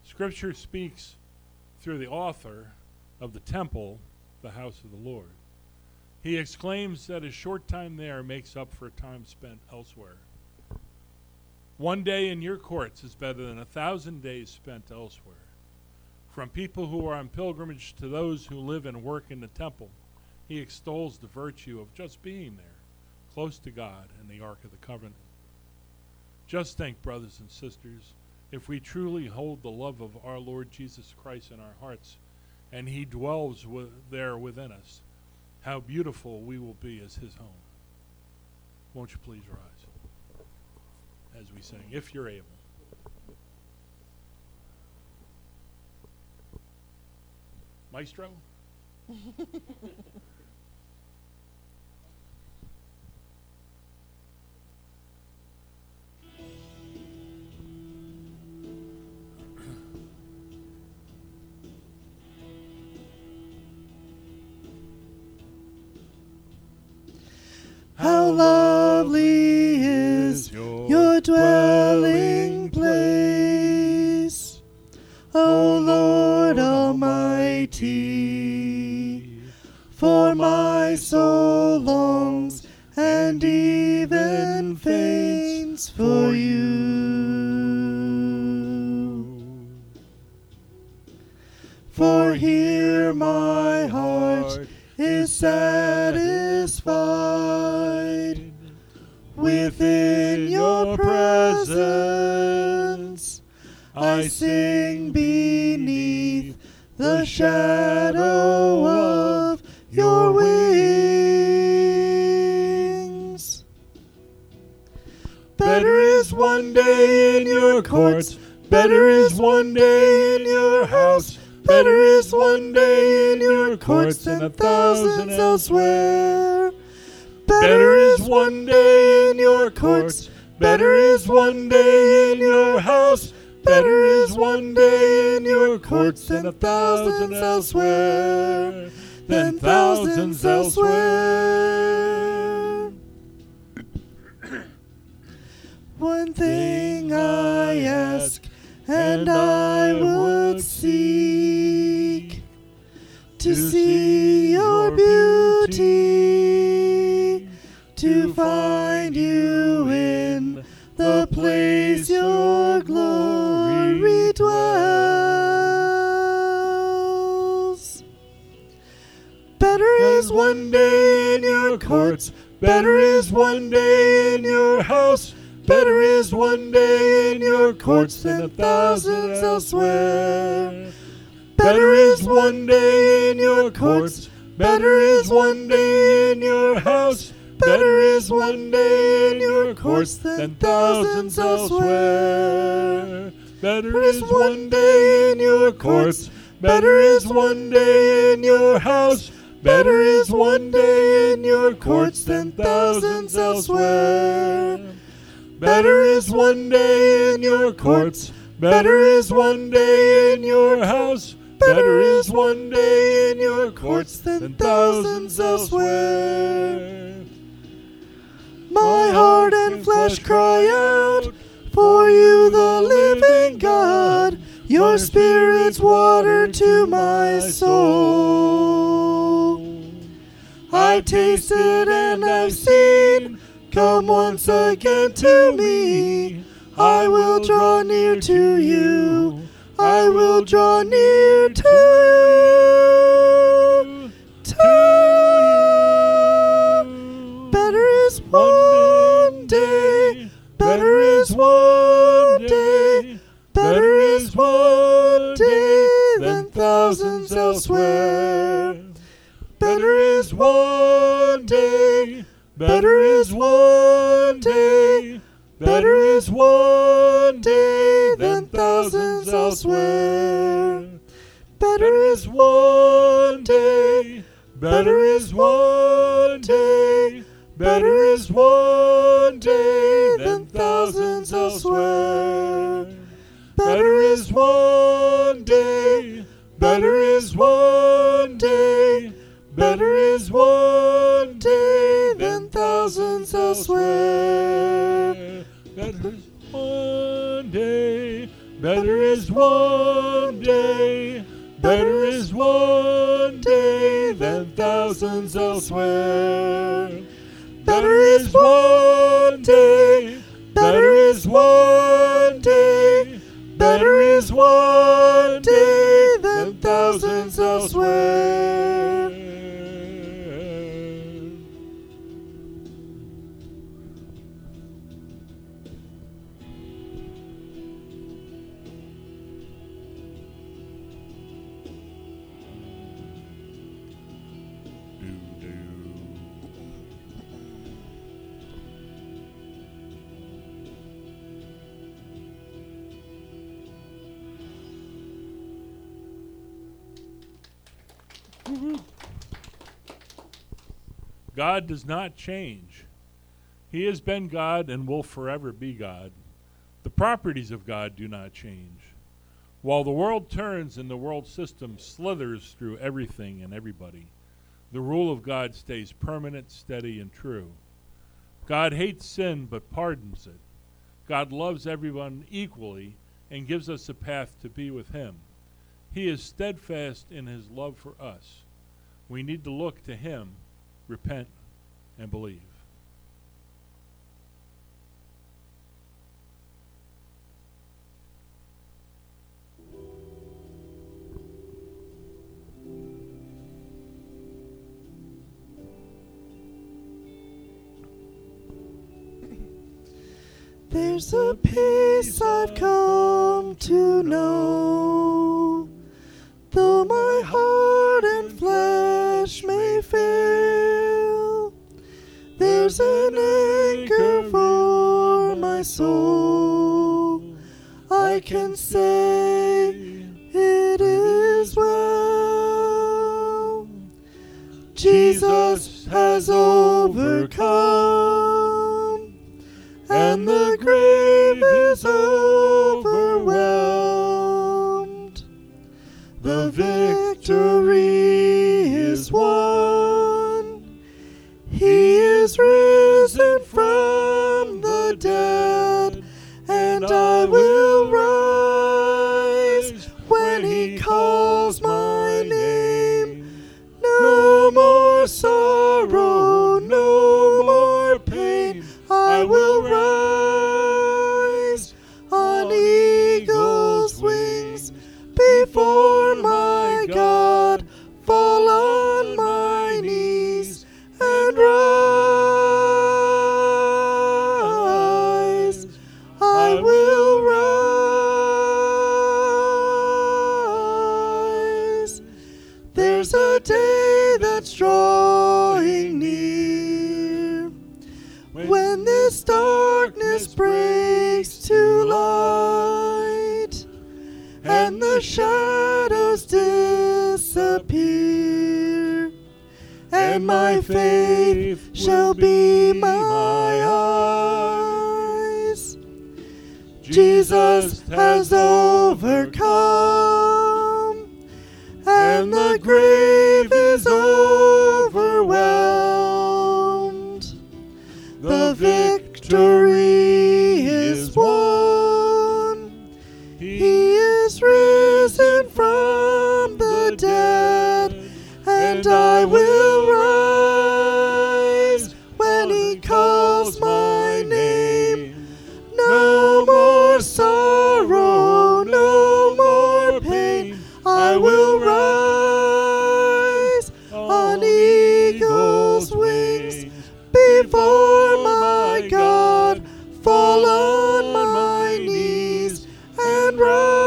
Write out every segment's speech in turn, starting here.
Scripture speaks through the author of the temple, the house of the Lord. He exclaims that a short time there makes up for time spent elsewhere. One day in your courts is better than 1,000 days spent elsewhere. From people who are on pilgrimage to those who live and work in the temple, he extols the virtue of just being there, close to God and the Ark of the Covenant. Just think, brothers and sisters, if we truly hold the love of our Lord Jesus Christ in our hearts, and he dwells there within us, how beautiful we will be as his home. Won't you please rise as we sing, if you're able. Maestro? How lovely is your dwelling place, O Lord Almighty, for my soul longs and even faints for you. For here my heart is satisfied within your presence. I sing beneath the shadow of your wings. Better is one day in your courts, better is one day in your house. Better is one day in your courts than 1,000 elsewhere. Better is one day in your courts. Better is one day in your house. Better is one day in your courts than 1,000 elsewhere. Than thousands elsewhere. One thing I ask, and I would seek to see your beauty, to find you in the place your glory dwells. Better is one day in your courts, better is one day in your house. Better is one day in your courts than 1,000 elsewhere. Better is one day in your courts. Better is one day in your house. Better is one day in your courts than thousands elsewhere. Better is one day in your courts. Better is one day in your house. Better is one day in your courts than thousands elsewhere. Better is one day in your courts. Better is one day in your house. Better is one day in your courts than thousands elsewhere. My heart and flesh cry out for you, the living God. Your Spirit's water to my soul. I've tasted and I've seen. Come once again to me. I will draw near to you. I will draw near to you. Better is one day. Better is one day. Better is one day than thousands elsewhere. Better is one day. Better is one day. Better is one day than thousands elsewhere. Better is one day. Better is one day. Better is one day than thousands elsewhere. Better is one day. Better is one day. Better is one day than thousands elsewhere. Better is one day. Better is one day, better is one day than thousands elsewhere. Better is one day, better is one day, better is one day than thousands elsewhere. God does not change. He has been God and will forever be God. The properties of God do not change. While the world turns and the world system slithers through everything and everybody, the rule of God stays permanent, steady, and true. God hates sin but pardons it. God loves everyone equally and gives us a path to be with Him. He is steadfast in His love for us. We need to look to Him, repent, and believe. There's a peace I've come to know, though my heart and flesh may fail. There's an anchor for my soul. I can say it is well. Jesus has overcome, and the grave is overwhelmed. The victory is won. He is risen from the dead, and I will rise when He calls my name. No more sorrow, no more pain. I will rise on eagle's wings before my God, fall on my knees and rise. I will rise. There's a day that's drawing near, when this darkness breaks to light, and the shadows disappear, and my faith shall be my eyes. Jesus has overcome, and the grave is overwhelmed. The victory is won. He is risen from the dead, and I will rise when He calls my name. No more sorrow, no more pain. I will rise on eagle's wings before my God, fall on my knees and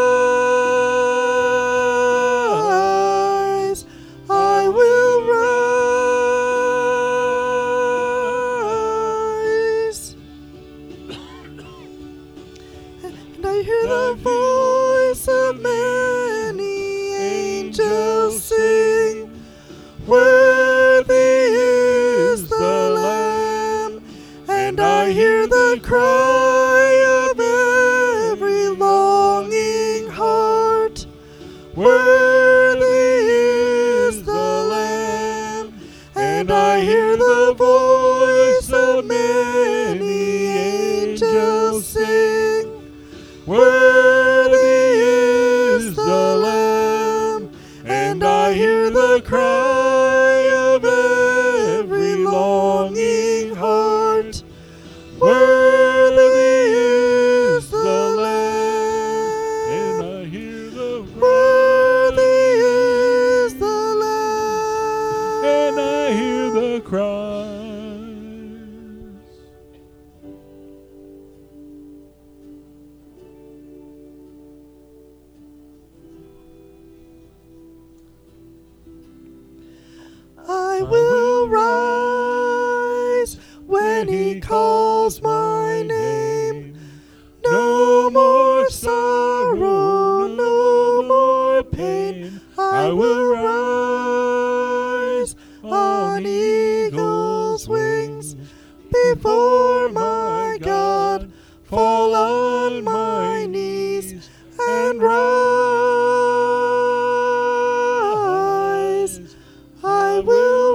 rise. I will rise. And I hear the voice of many angels sing, worthy is the Lamb. And I hear the cry of every longing heart, worthy is the Lamb. And I hear the voice of many angels sing, worthy calls my name. No more sorrow, no more pain. I will rise on eagle's wings before my God, fall on my knees and rise. I will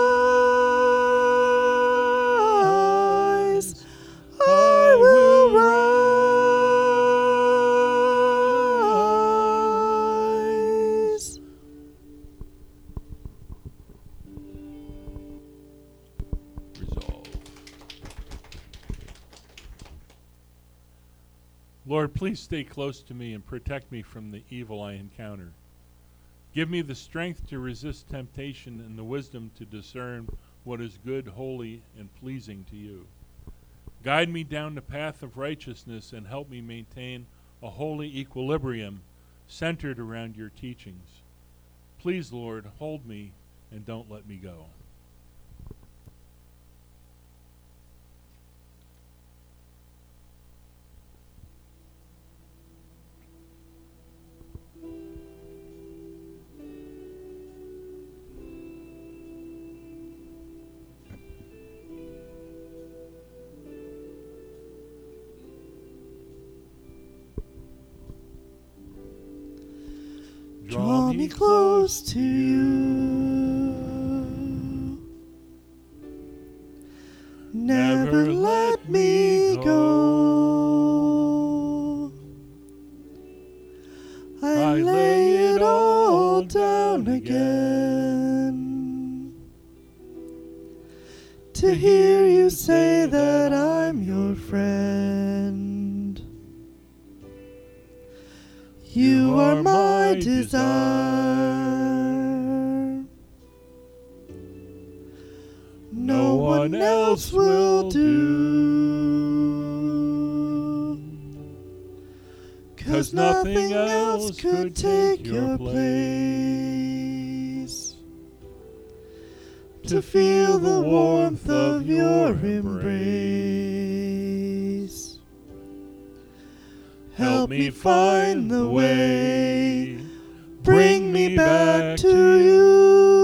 rise. I will rise. Resolve. Lord, please stay close to me and protect me from the evil I encounter. Give me the strength to resist temptation and the wisdom to discern what is good, holy, and pleasing to you. Guide me down the path of righteousness and help me maintain a holy equilibrium centered around your teachings. Please, Lord, hold me and don't let me go. Draw me close to you. Never let me go. I lay it all down again to hear you say that I'm your friend. You are my desire. No one else will do. 'Cause nothing else could take your place. To feel the warmth of your embrace. Help me find the way. Bring me back to you.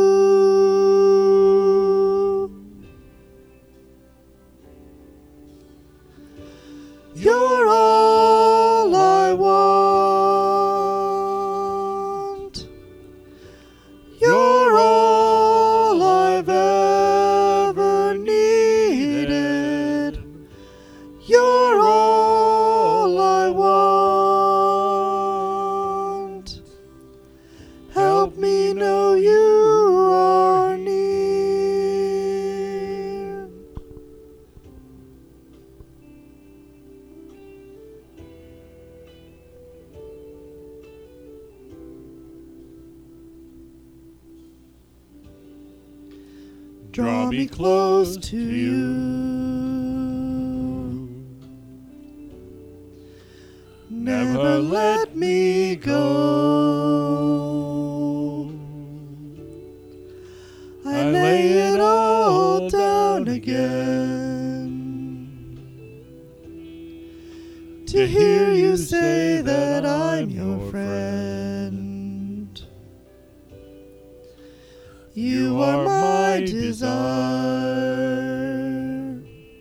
You're all I want. You're all I've ever needed. You're all I want. Help me know you are near. Draw me close to you. Never let me go. I lay it all down again to hear you say that I'm your friend. You are my desire.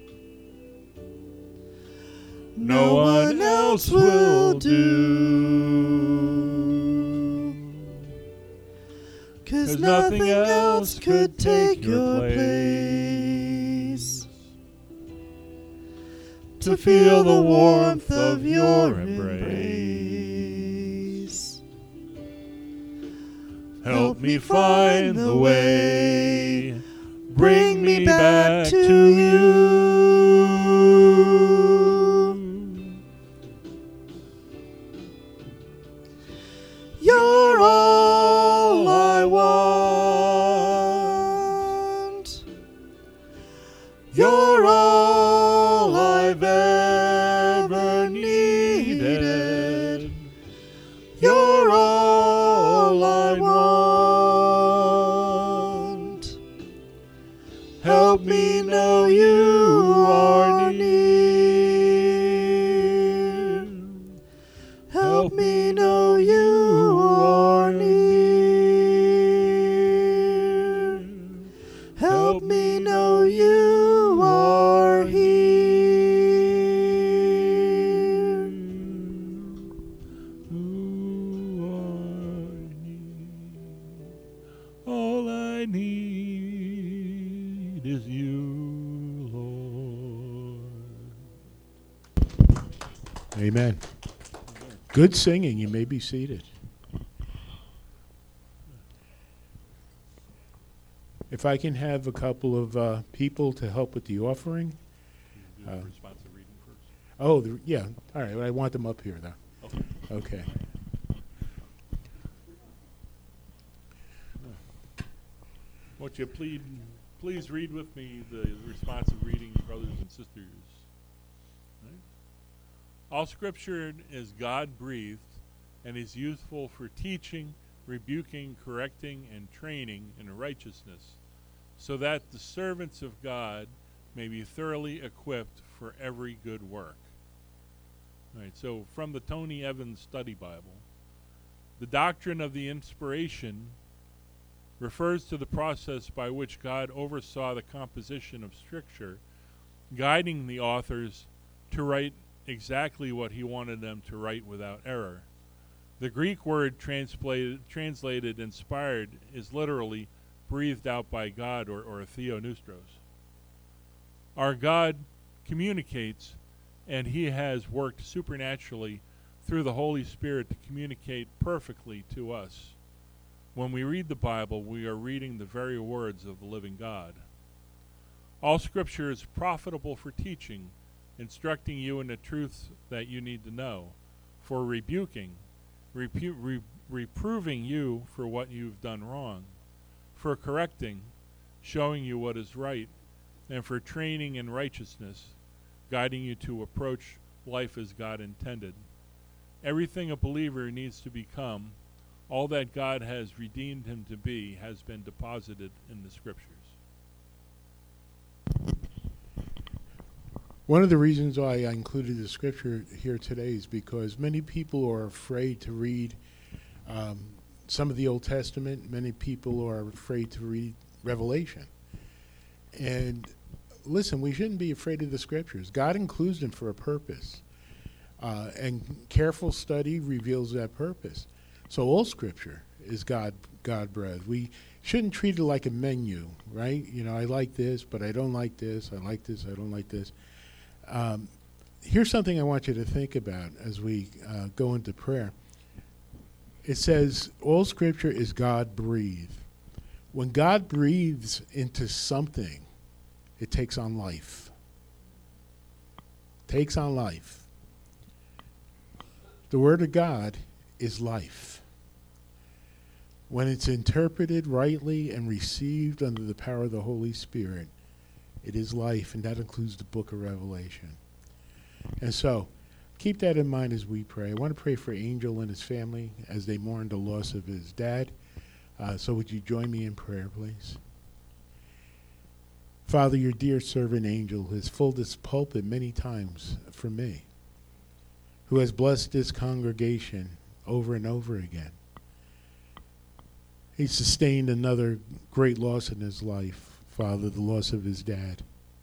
No one else will do. 'Cause nothing else could take your place. To feel the warmth of your embrace. Help me find the way. Bring me back to you. You're all I want. You're all I've ever needed. You're all I want. Help me know you Help me know you are near. Help me know you are here. Who are near. All I need is you, Lord. Amen. Good singing. You may be seated. If I can have a couple of people to help with the offering. Do the responsive reading first. Oh, yeah. All right. I want them up here, though. Okay. Okay. Won't you please read with me the responsive reading, brothers and sisters. Right? All Scripture is God-breathed and is useful for teaching, rebuking, correcting, and training in righteousness, so that the servants of God may be thoroughly equipped for every good work. All right, so from the Tony Evans Study Bible, the doctrine of the inspiration refers to the process by which God oversaw the composition of Scripture, guiding the authors to write exactly what he wanted them to write without error. The Greek word translated inspired is literally breathed out by God, or theopneustos. Our God communicates, and he has worked supernaturally through the Holy Spirit to communicate perfectly to us. When we read the Bible, we are reading the very words of the living God. All Scripture is profitable for teaching, instructing you in the truths that you need to know, for rebuking, reproving you for what you've done wrong, for correcting, showing you what is right, and for training in righteousness, guiding you to approach life as God intended. Everything a believer needs to become, all that God has redeemed him to be, has been deposited in the Scriptures. One of the reasons why I included the Scripture here today is because many people are afraid to read some of the Old Testament. Many people are afraid to read Revelation. And listen, we shouldn't be afraid of the Scriptures. God includes them for a purpose. And careful study reveals that purpose. So all Scripture is God-breathed. We shouldn't treat it like a menu, right? You know, I like this, but I don't like this. I like this, I don't like this. Here's something I want you to think about as we go into prayer. It says all Scripture is God-breathed. When God breathes into something, it takes on life. Takes on life. The Word of God is life. When it's interpreted rightly and received under the power of the Holy Spirit, it is life, and that includes the book of Revelation. And so, keep that in mind as we pray. I want to pray for Angel and his family as they mourn the loss of his dad. So would you join me in prayer, please? Father, your dear servant Angel has filled this pulpit many times for me, who has blessed this congregation over and over again. He sustained another great loss in his life, Father, the loss of his dad.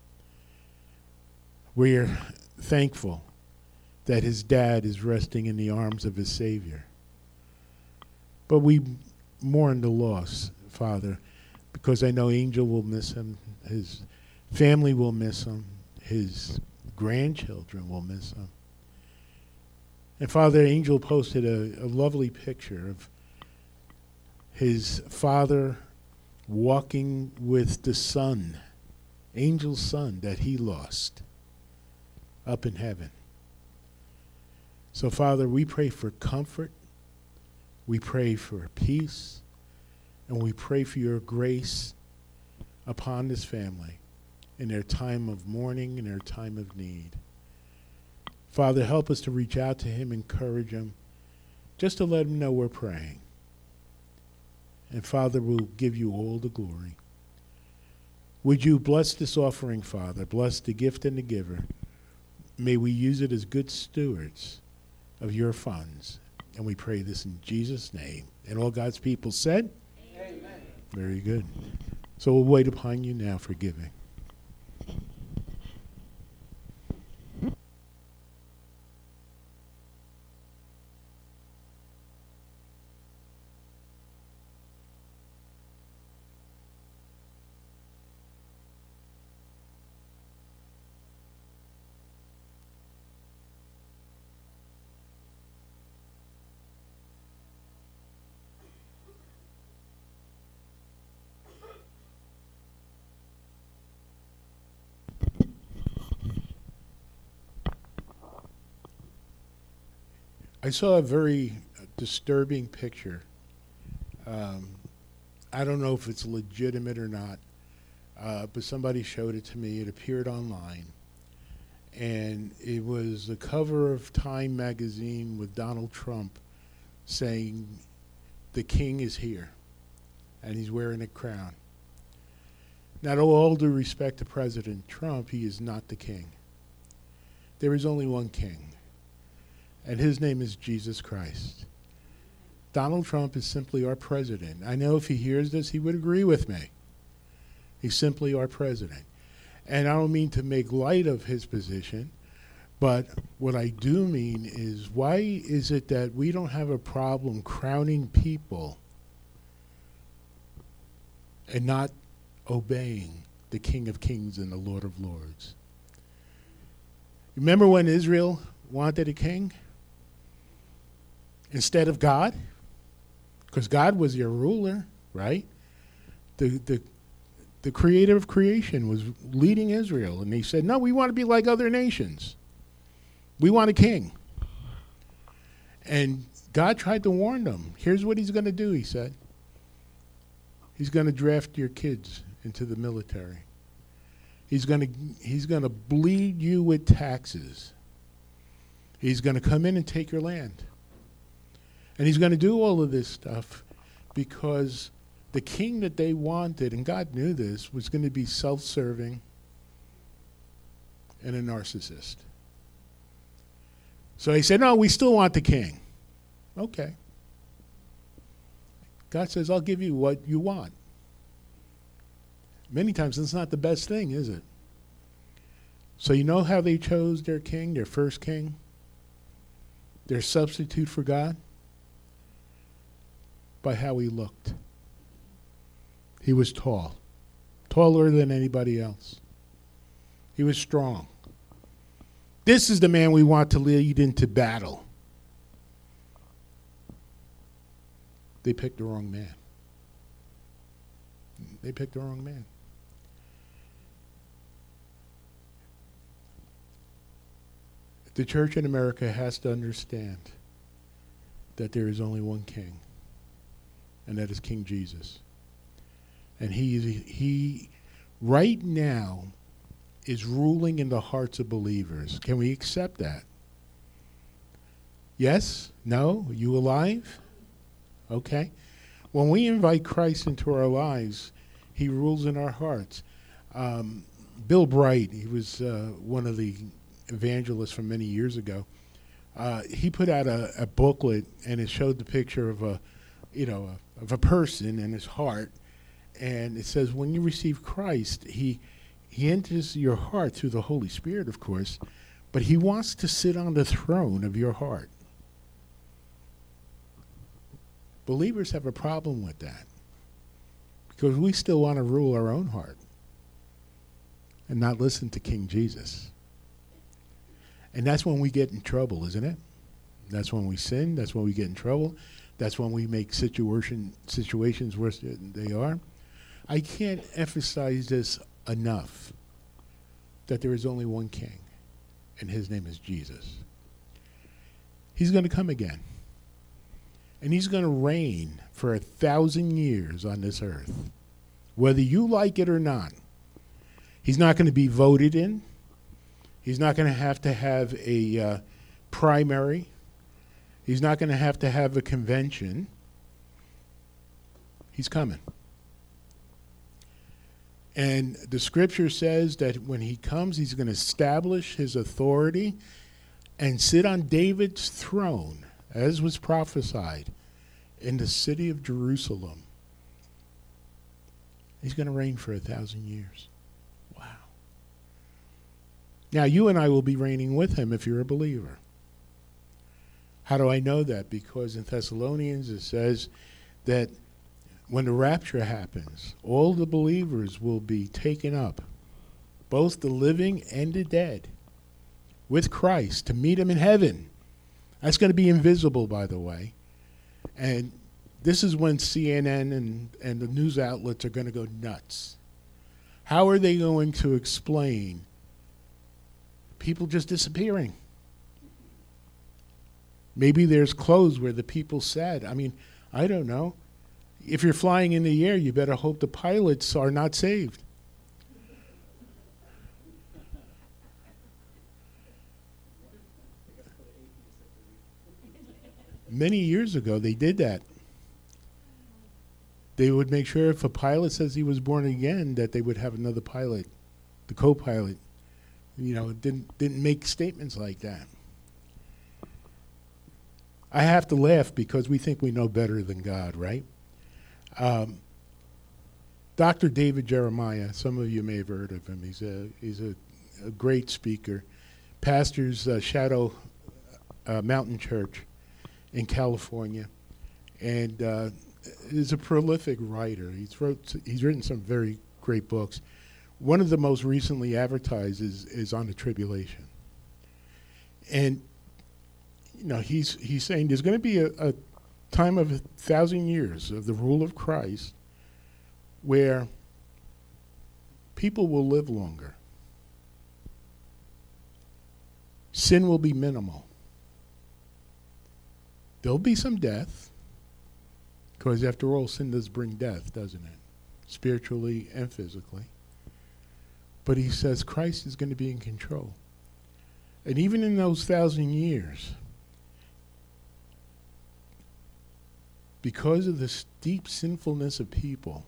We're thankful that his dad is resting in the arms of his Savior. But we mourn the loss, Father, because I know Angel will miss him, his family will miss him, his grandchildren will miss him. And Father, Angel posted a lovely picture of his father walking with the son, Angel's son that he lost up in heaven. So Father, we pray for comfort, we pray for peace, and we pray for your grace upon this family in their time of mourning, in their time of need. Father, help us to reach out to him, encourage him, just to let him know we're praying. And Father, we'll give you all the glory. Would you bless this offering, Father? Bless the gift and the giver. May we use it as good stewards of your funds. And we pray this in Jesus' name. And all God's people said? Amen. Very good. So we'll wait upon you now for giving. I saw a very disturbing picture. I don't know if it's legitimate or not, but somebody showed it to me. It appeared online. And it was the cover of Time magazine with Donald Trump saying, "The king is here," and he's wearing a crown. Now, to all due respect to President Trump, he is not the king. There is only one king, and his name is Jesus Christ. Donald Trump is simply our president. I know if he hears this, he would agree with me. He's simply our president. And I don't mean to make light of his position, but what I do mean is, why is it that we don't have a problem crowning people and not obeying the King of Kings and the Lord of Lords? Remember when Israel wanted a king instead of God? Because God was your ruler, right? The creator of creation was leading Israel, and he said, "No, we want to be like other nations. We want a king." And God tried to warn them. Here's what he's going to do, he said. He's going to draft your kids into the military. He's going to bleed you with taxes. He's going to come in and take your land. And he's going to do all of this stuff because the king that they wanted, and God knew this, was going to be self-serving and a narcissist. So he said, "No, we still want the king." Okay. God says, "I'll give you what you want." Many times it's not the best thing, is it? So you know how they chose their king, their first king? Their substitute for God? By how he looked. He was tall, taller than anybody else. He was strong. This is the man we want to lead into battle. They picked the wrong man. They picked the wrong man. The church in America has to understand that there is only one king, and that is King Jesus. And he right now is ruling in the hearts of believers. Can we accept that? Yes? No? Are you alive? Okay. When we invite Christ into our lives, he rules in our hearts. Bill Bright, he was one of the evangelists from many years ago. He put out a booklet, and it showed the picture of a person and his heart, and it says when you receive Christ, he enters your heart through the Holy Spirit, of course, but he wants to sit on the throne of your heart. Believers have a problem with that because we still want to rule our own heart and not listen to King Jesus. And that's when we get in trouble, isn't it? That's when we sin. That's when we get in trouble. That's when we make situations worse than they are. I can't emphasize this enough, that there is only one king, and his name is Jesus. He's going to come again, and he's going to reign for 1,000 years on this earth, whether you like it or not. He's not going to be voted in. He's not going to have a primary. He's not going to have a convention. He's coming. And the scripture says that when he comes, he's going to establish his authority and sit on David's throne as was prophesied, in the city of Jerusalem. He's going to reign for 1,000 years. Wow. Now, you and I will be reigning with him if you're a believer. How do I know that? Because in Thessalonians it says that when the rapture happens, all the believers will be taken up, both the living and the dead, with Christ to meet him in heaven. That's going to be invisible, by the way. And this is when CNN and the news outlets are going to go nuts. How are they going to explain people just disappearing? Maybe there's clothes where the people sat. I mean, I don't know. If you're flying in the air, you better hope the pilots are not saved. Many years ago, they did that. They would make sure if a pilot says he was born again, that they would have another pilot, the co-pilot. You know, didn't make statements like that. I have to laugh because we think we know better than God, right? Dr. David Jeremiah, some of you may have heard of him. He's a great speaker. Pastors Shadow Mountain Church in California, and is a prolific writer. He's written some very great books. One of the most recently advertised is on the tribulation, and you know he's saying there's going to be a time of 1,000 years of the rule of Christ where people will live longer. Sin will be minimal. There'll be some death, because after all, sin does bring death, doesn't it? Spiritually and physically. But he says Christ is going to be in control. And even in those 1,000 years, because of the deep sinfulness of people,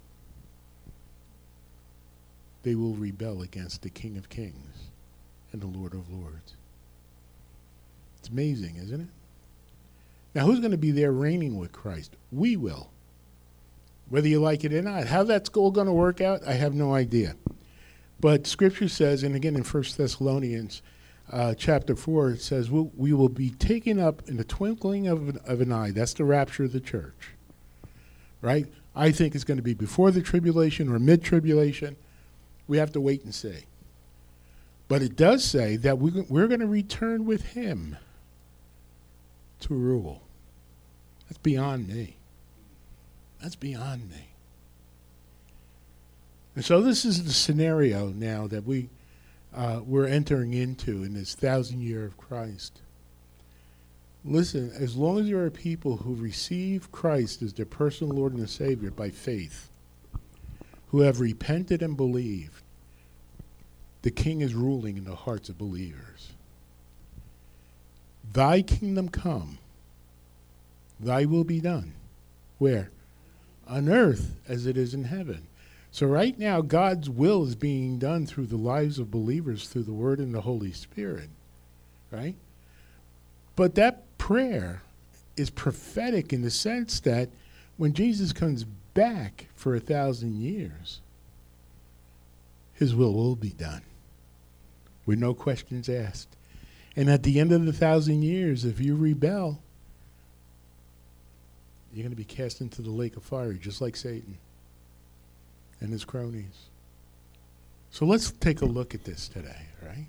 they will rebel against the King of Kings and the Lord of Lords. It's amazing, isn't it? Now, who's going to be there reigning with Christ? We will. Whether you like it or not. How that's all going to work out, I have no idea. But Scripture says, and again in 1 Thessalonians chapter 4, it says, we will be taken up in the twinkling of an eye. That's the rapture of the church. Right? I think it's going to be before the tribulation or mid-tribulation. We have to wait and see. But it does say that we're going to return with him to rule. That's beyond me. That's beyond me. And so this is the scenario now that we're entering into in this 1,000 year of Christ. Listen, as long as there are people who receive Christ as their personal Lord and Savior by faith, who have repented and believed, the King is ruling in the hearts of believers. Thy kingdom come, thy will be done. Where? On earth as it is in heaven. So right now, God's will is being done through the lives of believers, through the Word and the Holy Spirit, right? But that prayer is prophetic in the sense that when Jesus comes back for 1,000 years, his will be done with no questions asked. And at the end of the 1,000 years, if you rebel, you're going to be cast into the lake of fire, just like Satan and his cronies. So let's take a look at this today, right?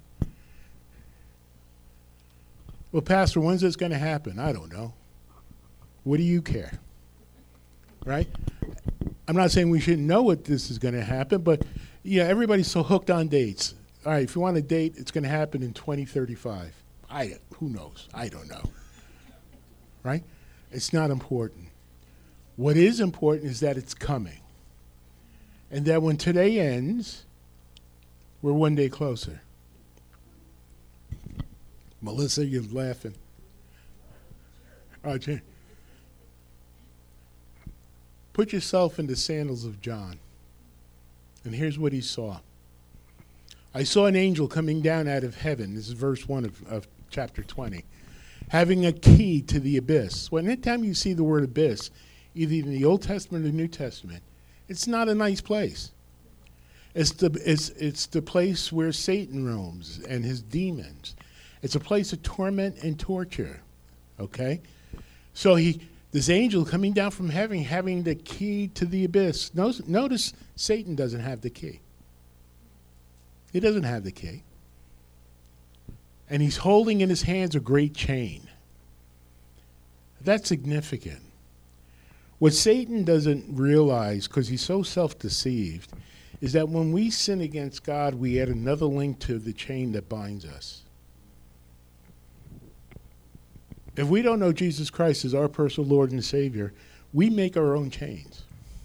Well, Pastor, when's this going to happen? I don't know. What do you care? Right? I'm not saying we shouldn't know what this is going to happen, but yeah, everybody's so hooked on dates. All right, if you want a date, it's going to happen in 2035. Who knows? I don't know. Right? It's not important. What is important is that it's coming. And that when today ends, we're one day closer. Melissa, you're laughing. Oh, Jane. Put yourself in the sandals of John. And here's what he saw. I saw an angel coming down out of heaven. This is verse 1 of chapter 20. having a key to the abyss. Well, anytime you see the word abyss, either in the Old Testament or the New Testament, it's not a nice place. It's the place where Satan roams and his demons. It's a place of torment and torture. Okay? So this angel coming down from heaven, having the key to the abyss. Notice Satan doesn't have the key. He doesn't have the key. And he's holding in his hands a great chain. That's significant. What Satan doesn't realize, because he's so self-deceived, is that when we sin against God, we add another link to the chain that binds us. If we don't know Jesus Christ as our personal Lord and Savior, we make our own chains.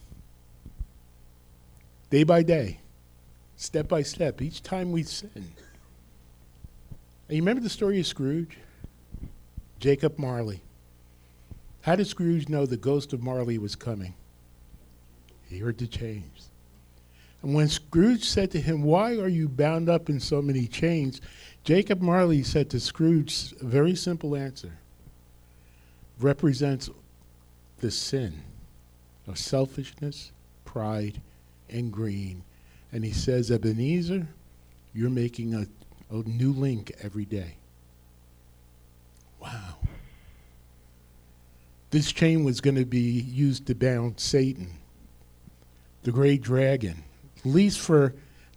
Day by day, step by step, each time we sin. And you remember the story of Scrooge? Jacob Marley. How did Scrooge know the ghost of Marley was coming? He heard the chains. And when Scrooge said to him, "Why are you bound up in so many chains?" Jacob Marley said to Scrooge a very simple answer. Represents the sin of selfishness, pride, and greed. And he says, "Ebenezer, you're making a new link every day." Wow. This chain was going to be used to bound Satan, the great dragon, at least for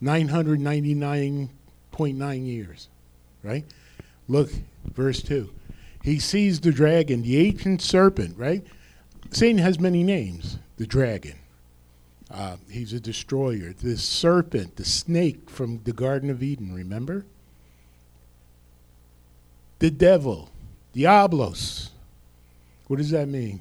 999.9 years, right? Look, verse 2. He sees the dragon, the ancient serpent, right? Satan has many names. The dragon. He's a destroyer. The serpent, the snake from the Garden of Eden, remember? The devil, Diablos. What does that mean?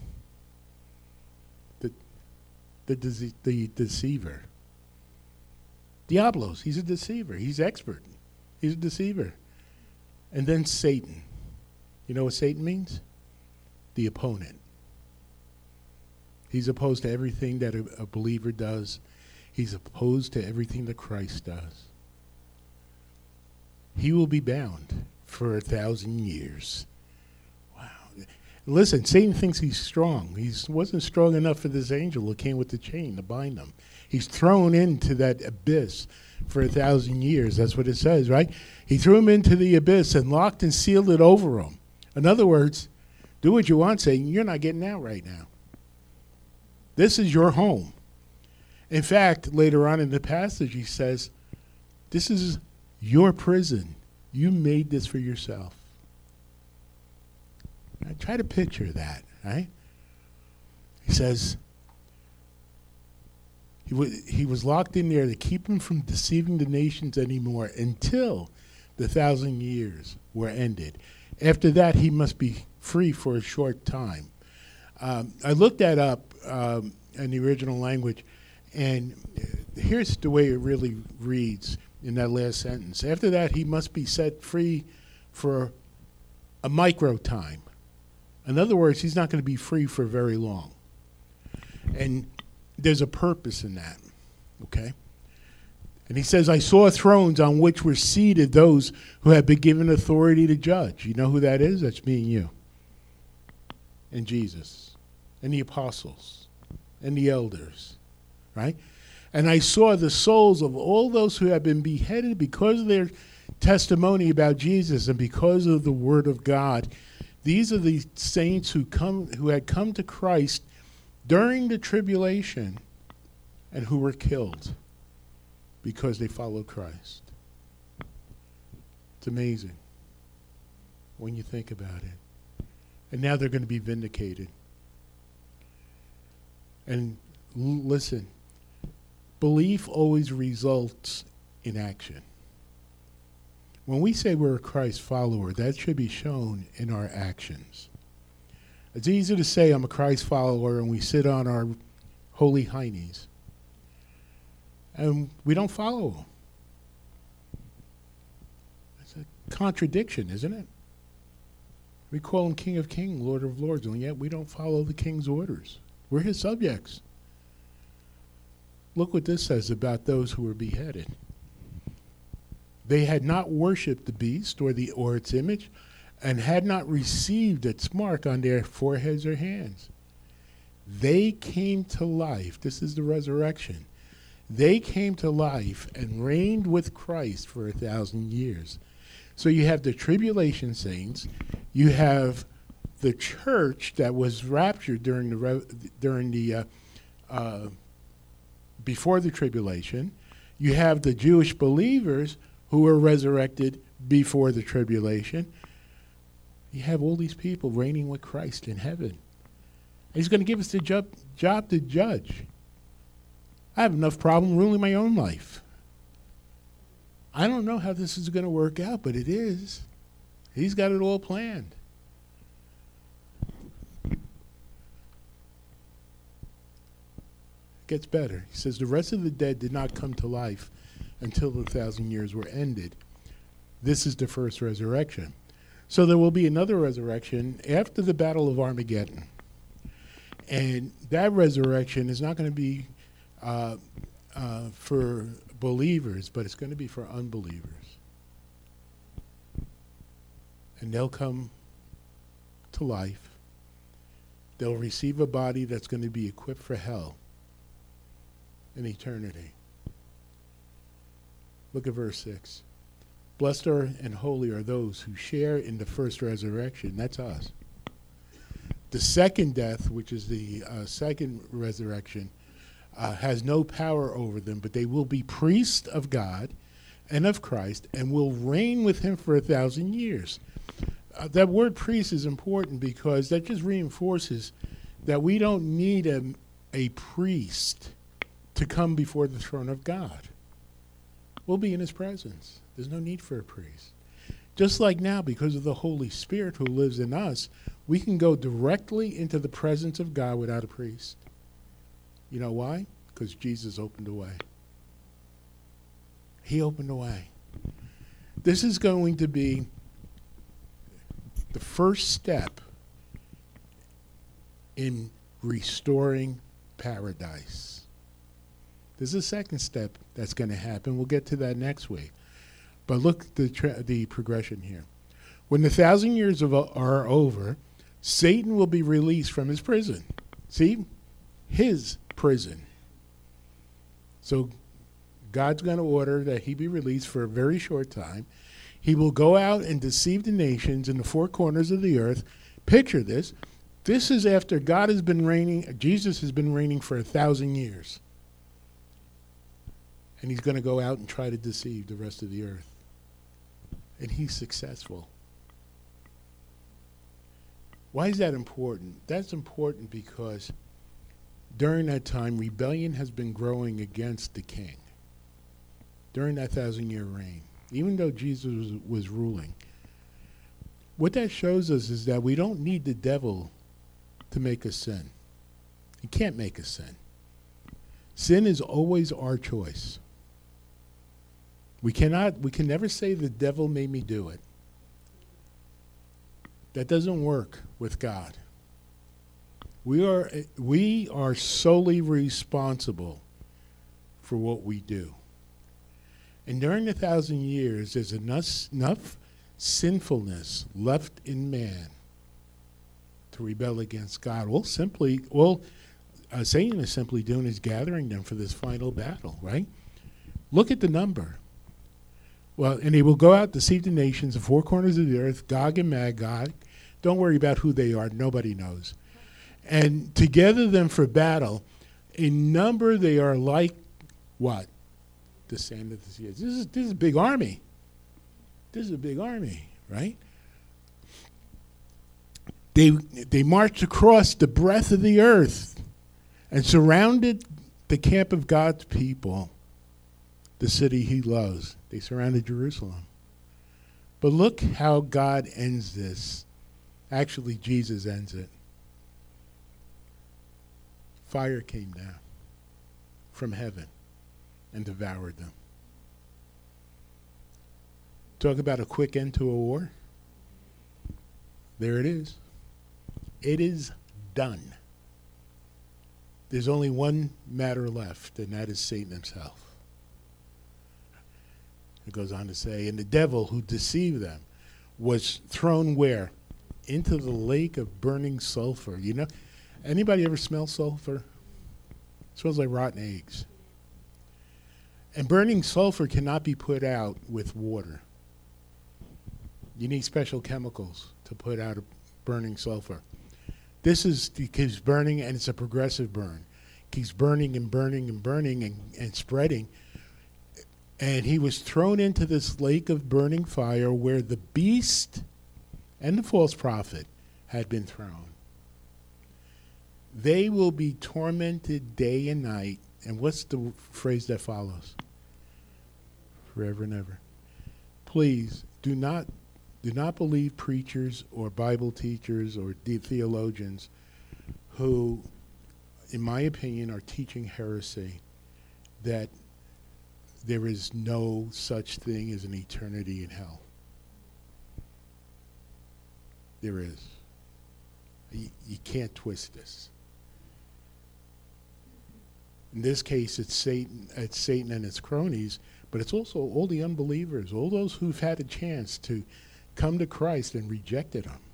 The deceiver. Diablos, he's a deceiver. He's expert. He's a deceiver. And then Satan. You know what Satan means? The opponent. He's opposed to everything that a believer does. He's opposed to everything that Christ does. He will be bound for 1,000 years. Wow. Listen, Satan thinks he's strong. He wasn't strong enough for this angel who came with the chain to bind him. He's thrown into that abyss for 1,000 years. That's what it says, right? He threw him into the abyss and locked and sealed it over him. In other words, do what you want, Satan. You're not getting out right now. This is your home. In fact, later on in the passage, he says, this is your prison. You made this for yourself. Now, try to picture that, right? He says, he was locked in there to keep him from deceiving the nations anymore until the 1,000 years were ended. After that, he must be free for a short time. I looked that up in the original language, and here's the way it really reads in that last sentence. After that, he must be set free for a micro time. In other words, he's not going to be free for very long. And there's a purpose in that, okay? And he says, I saw thrones on which were seated those who had been given authority to judge. You know who that is? That's me and you. And Jesus. And the apostles. And the elders. Right? And I saw the souls of all those who had been beheaded because of their testimony about Jesus and because of the word of God. These are the saints who had come to Christ during the tribulation and who were killed because they followed Christ. It's amazing when you think about it. And now they're going to be vindicated. And listen, belief always results in action. When we say we're a Christ follower, that should be shown in our actions. It's easy to say I'm a Christ follower and we sit on our holy heinies. And we don't follow him. It's a contradiction, isn't it? We call him King of Kings, Lord of Lords, and yet we don't follow the king's orders. We're his subjects. Look what this says about those who were beheaded. They had not worshipped the beast or its image, and had not received its mark on their foreheads or hands. They came to life. This is the resurrection. They came to life and reigned with Christ for 1,000 years. So you have the tribulation saints. You have the church that was raptured before the tribulation. You have the Jewish believers who were resurrected before the tribulation. You have all these people reigning with Christ in heaven. He's going to give us the job to judge. I have enough problem ruling my own life. I don't know how this is going to work out, but it is. He's got it all planned. It gets better. He says the rest of the dead did not come to life until the 1,000 years were ended. This is the first resurrection. So there will be another resurrection after the Battle of Armageddon. And that resurrection is not going to be for believers, but it's going to be for unbelievers. And they'll come to life. They'll receive a body that's going to be equipped for hell in eternity. Look at verse 6. Blessed are and holy are those who share in the first resurrection. That's us. The second death, which is the second resurrection, has no power over them, but they will be priests of God and of Christ and will reign with him for 1,000 years. That word priest is important because that just reinforces that we don't need a priest to come before the throne of God. We'll be in his presence. There's no need for a priest. Just like now, because of the Holy Spirit who lives in us, we can go directly into the presence of God without a priest. You know why? Because Jesus opened the way. He opened the way. This is going to be the first step in restoring paradise. There's a second step that's going to happen. We'll get to that next week. But look at the progression here. When the 1,000 years are over, Satan will be released from his prison. See? His prison. So God's going to order that he be released for a very short time. He will go out and deceive the nations in the four corners of the earth. Picture this. This is after God has been reigning, Jesus has been reigning for 1,000 years. And he's going to go out and try to deceive the rest of the earth. And he's successful. Why is that important? That's important because during that time, rebellion has been growing against the king. During that 1,000-year reign, even though Jesus was ruling. What that shows us is that we don't need the devil to make us sin. He can't make us sin. Sin is always our choice. We can never say the devil made me do it. That doesn't work with God. We are solely responsible for what we do. And during the 1,000 years, there's enough sinfulness left in man to rebel against God. Satan is simply doing is gathering them for this final battle, right? Look at the number. Well, and he will go out, deceive the nations, the four corners of the earth, Gog and Magog. Don't worry about who they are. Nobody knows. And to gather them for battle, in number they are like what? The sand of the sea. This is a big army. This is a big army, right? They marched across the breadth of the earth and surrounded the camp of God's people, the city he loves. They surrounded Jerusalem. But look how God ends this. Actually, Jesus ends it. Fire came down from heaven and devoured them. Talk about a quick end to a war. There it is. It is done. There's only one matter left, and that is Satan himself. It goes on to say, and the devil who deceived them was thrown where? Into the lake of burning sulfur. You know, anybody ever smell sulfur? It smells like rotten eggs. And burning sulfur cannot be put out with water. You need special chemicals to put out a burning sulfur. This is, it keeps burning, and it's a progressive burn. It keeps burning and burning and burning and spreading. And he was thrown into this lake of burning fire where the beast and the false prophet had been thrown. They will be tormented day and night. And what's the phrase that follows? Forever and ever. Please do not believe preachers or Bible teachers or theologians who, in my opinion, are teaching heresy, that there is no such thing as an eternity in hell. There is. You can't twist this. In this case, it's Satan and its cronies, but it's also all the unbelievers, all those who've had a chance to come to Christ and rejected him.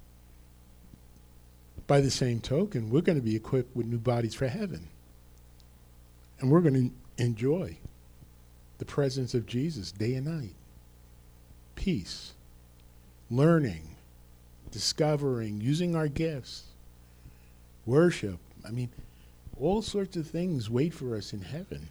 By the same token, we're going to be equipped with new bodies for heaven. And we're going to enjoy the presence of Jesus day and night. Peace, learning, discovering, using our gifts, worship. I mean, all sorts of things wait for us in heaven.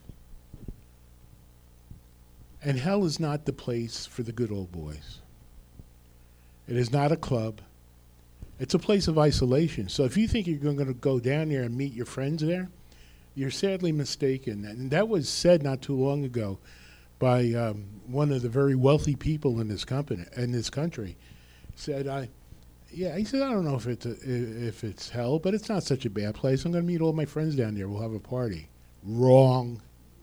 And hell is not the place for the good old boys. It is not a club. It's a place of isolation. So if you think you're going to go down there and meet your friends there, you're sadly mistaken. And that was said not too long ago by one of the very wealthy people in this country. Said, he said, I don't know if it's hell, but it's not such a bad place. I'm going to meet all my friends down there. We'll have a party. Wrong.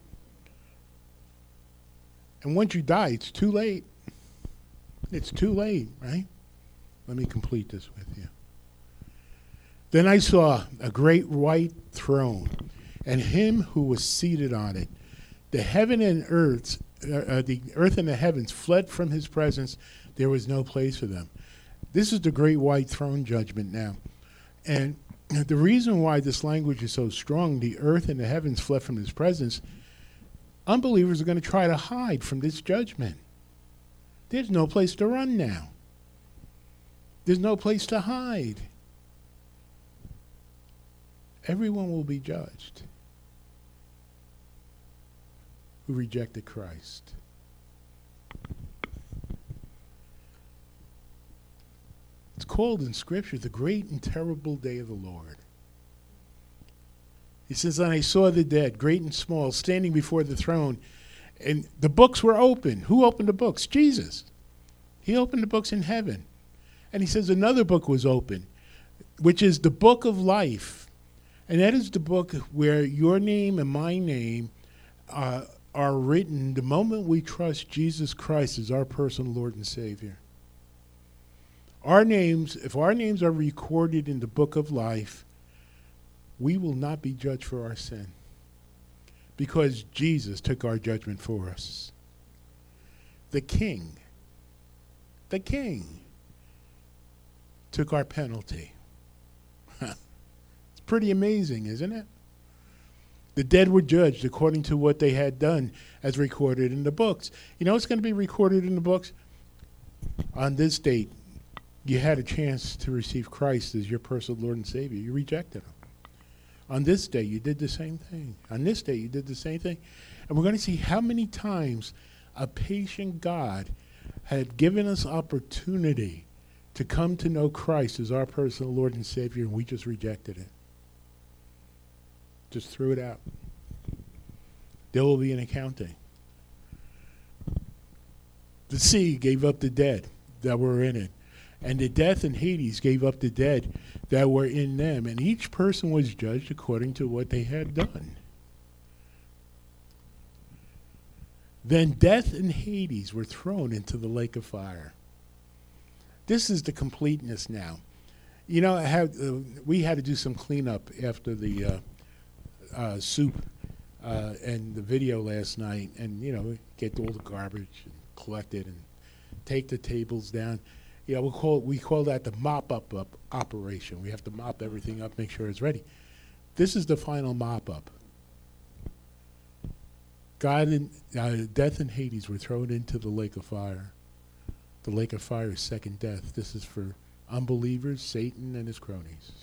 And once you die, it's too late. It's too late, right? Let me complete this with you. Then I saw a great white throne, and him who was seated on it. The heaven and earth, the earth and the heavens fled from his presence. There was no place for them. This is the great white throne judgment now. And the reason why this language is so strong, the earth and the heavens fled from his presence, unbelievers are going to try to hide from this judgment. There's no place to run now. There's no place to hide. Everyone will be judged who rejected Christ. It's called in Scripture the great and terrible day of the Lord. He says, and I saw the dead, great and small, standing before the throne, and the books were open. Who opened the books? Jesus. He opened the books in heaven. And he says another book was open, which is the book of life. And that is the book where your name and my name are written the moment we trust Jesus Christ as our personal Lord and Savior. Our names, if our names are recorded in the book of life, we will not be judged for our sin because Jesus took our judgment for us. The King took our penalty. It's pretty amazing, isn't it? The dead were judged according to what they had done as recorded in the books. You know what's going to be recorded in the books? On this date, you had a chance to receive Christ as your personal Lord and Savior. You rejected him. On this day, you did the same thing. On this day, you did the same thing. And we're going to see how many times a patient God had given us opportunity to come to know Christ as our personal Lord and Savior, and we just rejected it. Just threw it out. There will be an accounting. The sea gave up the dead that were in it. And the death and Hades gave up the dead that were in them. And each person was judged according to what they had done. Then death and Hades were thrown into the lake of fire. This is the completeness now. You know, we had to do some cleanup after the soup and the video last night. And, you know, get all the garbage and collect it and take the tables down. Yeah, we call that the mop-up operation. We have to mop everything up, make sure it's ready. This is the final mop-up. God and death and Hades were thrown into the lake of fire. The lake of fire is second death. This is for unbelievers, Satan and his cronies.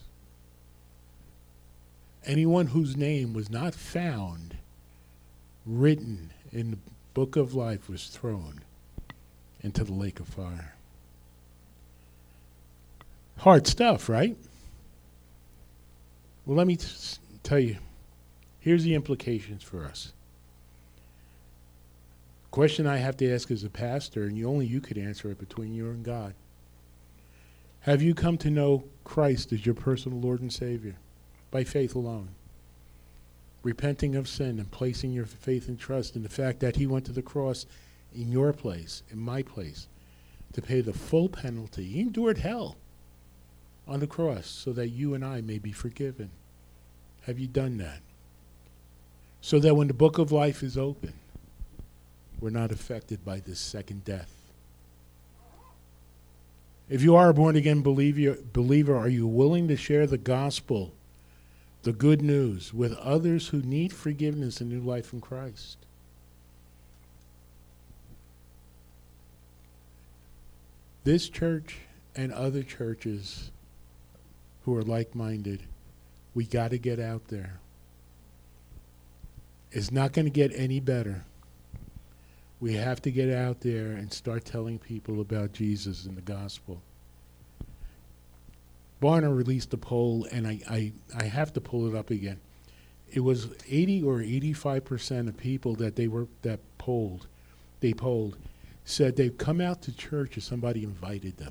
Anyone whose name was not found written in the book of life was thrown into the lake of fire. Hard stuff, right? Well, let me tell you, here's the implications for us. Question I have to ask as a pastor, and only you could answer it between you and God. Have you come to know Christ as your personal Lord and Savior by faith alone? Repenting of sin and placing your faith and trust in the fact that he went to the cross in your place, in my place, to pay the full penalty. He endured hell on the cross so that you and I may be forgiven. Have you done that? So that when the book of life is open, we're not affected by this second death. If you are a born-again believer, are you willing to share the gospel, the good news, with others who need forgiveness and new life in Christ? This church and other churches who are like-minded, we got to get out there. It's not going to get any better. We have to get out there and start telling people about Jesus and the gospel. Barna released a poll, and I have to pull it up again. It was 80 or 85% of people that they polled said they've come out to church if somebody invited them.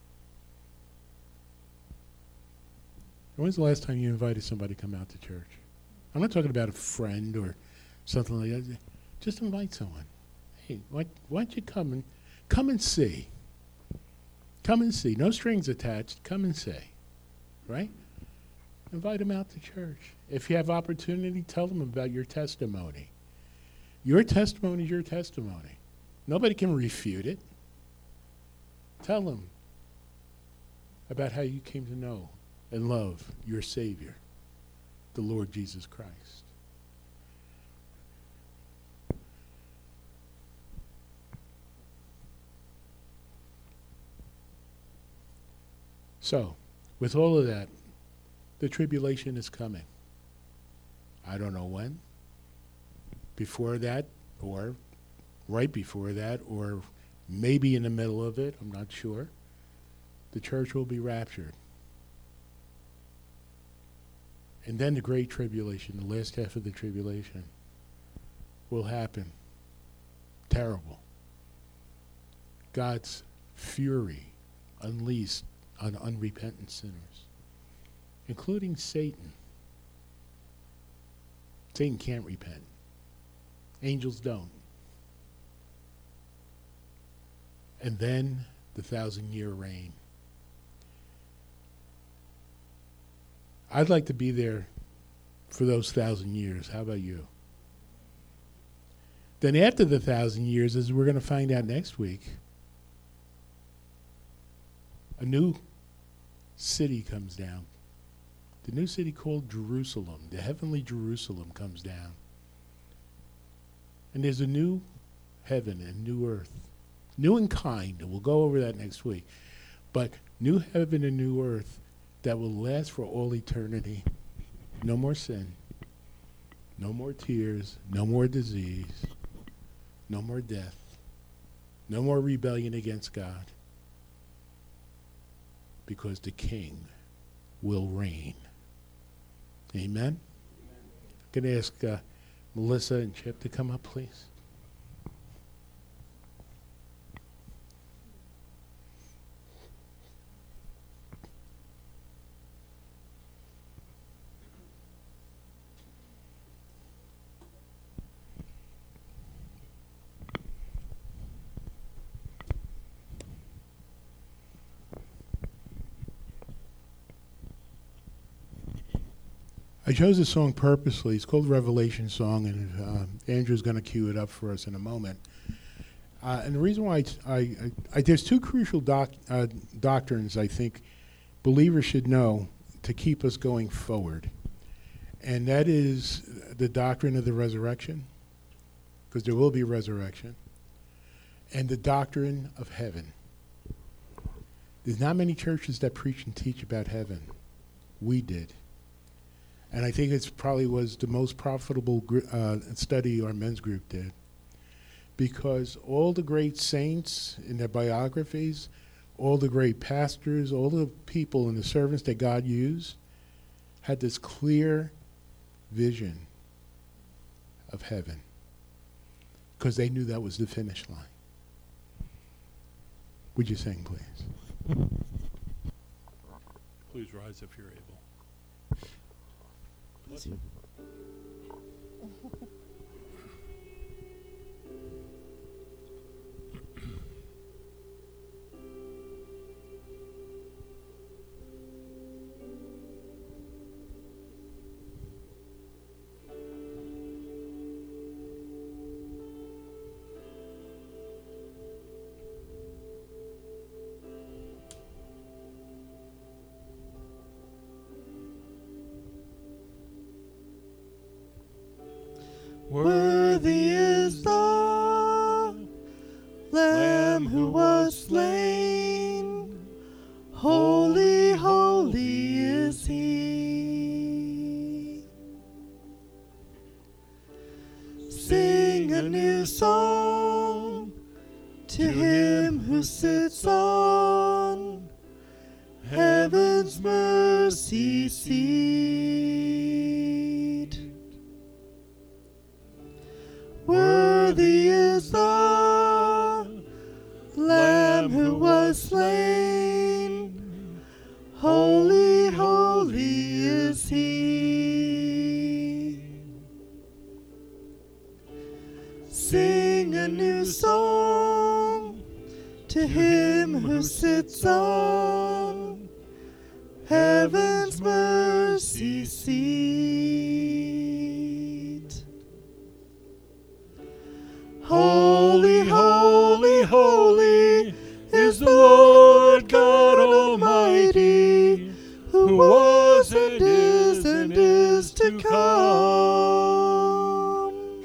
When's the last time you invited somebody to come out to church? I'm not talking about a friend or something like that. Just invite someone. Hey, why don't you come and see? Come and see. No strings attached. Come and see. Right? Invite them out to church. If you have opportunity, tell them about your testimony. Your testimony is your testimony. Nobody can refute it. Tell them about how you came to know and love your Savior, the Lord Jesus Christ. So, with all of that, the tribulation is coming. I don't know when. Before that, or right before that, or maybe in the middle of it, I'm not sure. The church will be raptured. And then the great tribulation, the last half of the tribulation, will happen. Terrible. God's fury unleashed on unrepentant sinners, including Satan. Satan can't repent. Angels don't. And then the 1,000-year reign. I'd like to be there for those 1,000 years. How about you? Then after the 1,000 years, as we're going to find out next week, a new city comes down. The new city called Jerusalem, the heavenly Jerusalem, comes down. And there's a new heaven and new earth. New in kind, and we'll go over that next week. But new heaven and new earth that will last for all eternity. No more sin. No more tears. No more disease. No more death. No more rebellion against God. Because the King will reign. Amen? I'm going to ask Melissa and Chip to come up, please. I chose this song purposely. It's called Revelation Song, and Andrew's going to cue it up for us in a moment. And the reason why there's two crucial doctrines I think believers should know to keep us going forward. And that is the doctrine of the resurrection, because there will be resurrection, and the doctrine of heaven. There's not many churches that preach and teach about heaven. We did. And I think it's probably was the most profitable study our men's group did. Because all the great saints in their biographies, all the great pastors, all the people and the servants that God used had this clear vision of heaven. Because they knew that was the finish line. Would you sing, please? Please rise if you're able. Worthy is the Lamb who was slain. Holy, holy is he. Sing a new song to him who sits on heaven's mercy seat. Worthy is the Lamb who was slain. Holy, holy is he. Sing a new song to him who sits on heaven's mercy seat. Holy, holy, holy is the Lord God Almighty, who was and is to come.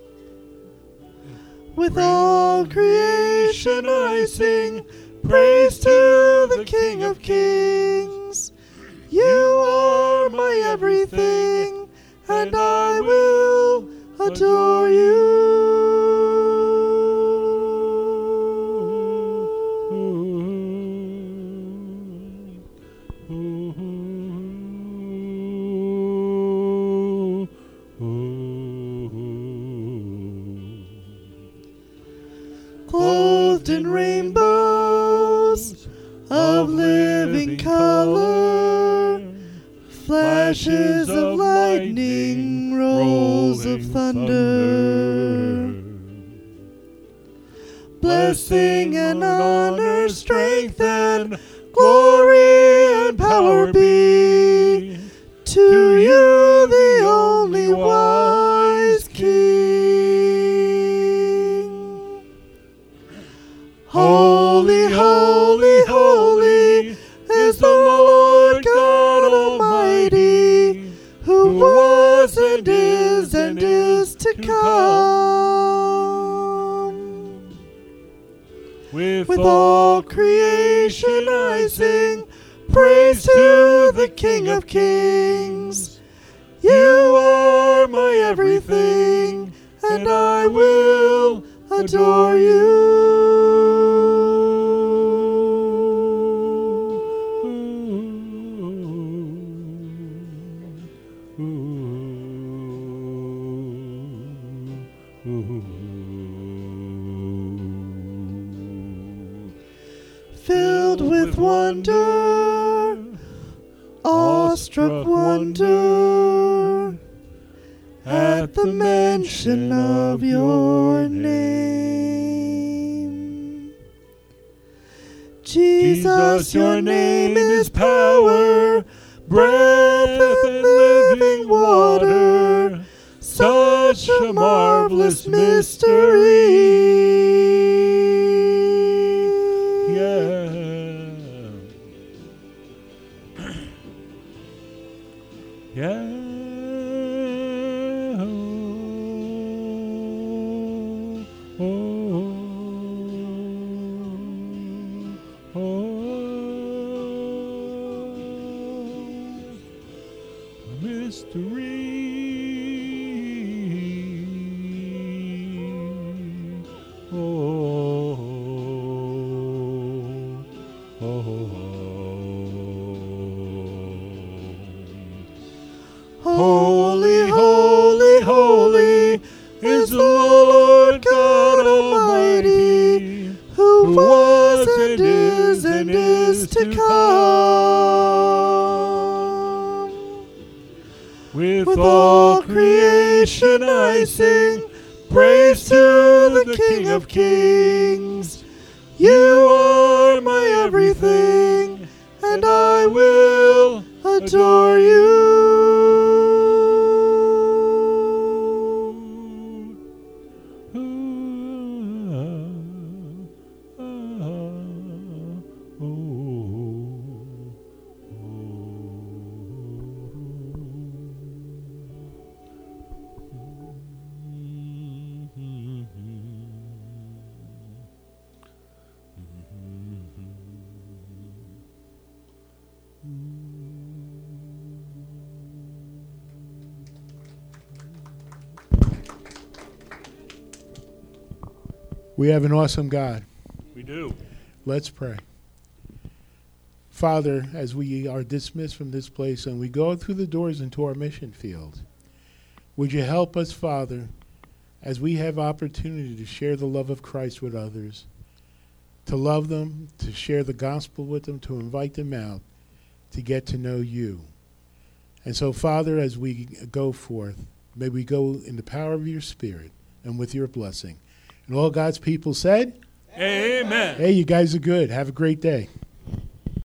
With all creation I sing praise to the King of Kings. You are my everything, and I will adore you. Clothed in rainbows of living color, flashes of lightning, rolls of thunder. Blessing and honor, strength and glory and power be to you, the only wise King. Holy, holy, holy is the Lord God Almighty, who was and is to come. With all creation I sing praise to the King of Kings. You are my everything, and I will adore Filled with wonder, awestruck wonder, at the mention of your name. Jesus, your name is power, breath and living water, such a marvelous mystery. Holy, holy, holy is the Lord God Almighty, who was and is to come. With all creation I sing praise to the King of Kings. You are my everything, and I will adore you. We have an awesome God. We do. Let's pray. Father, as we are dismissed from this place and we go through the doors into our mission field, would you help us, Father, as we have opportunity to share the love of Christ with others, to love them, to share the gospel with them, to invite them out, to get to know you. And so, Father, as we go forth, may we go in the power of your Spirit and with your blessing. And all God's people said, Amen. Hey, you guys are good. Have a great day.